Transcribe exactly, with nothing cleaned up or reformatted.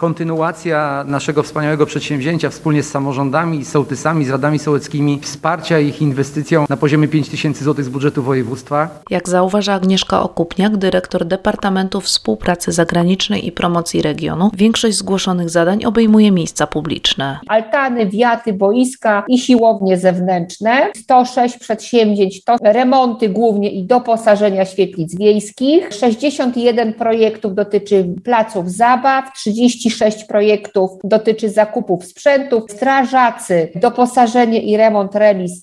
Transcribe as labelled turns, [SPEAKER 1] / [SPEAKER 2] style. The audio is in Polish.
[SPEAKER 1] kontynuacja naszego wspaniałego przedsięwzięcia wspólnie z samorządami, sołtysami, z radami sołeckimi, wsparcia ich inwestycją na poziomie pięć tysięcy złotych z budżetu województwa.
[SPEAKER 2] Jak zauważa Agnieszka Okupniak, dyrektor Departamentu Współpracy Zagranicznej i Promocji Regionu, większość zgłoszonych zadań obejmuje miejsca publiczne.
[SPEAKER 3] Altany, wiaty, boiska i siłownie zewnętrzne. sto sześć przedsięwzięć to remonty głównie i doposażenia świetlic wiejskich. sześćdziesiąt jeden projektów dotyczy placów zabaw, trzydzieści sześć projektów dotyczy zakupów sprzętów. Strażacy, doposażenie i remont remiz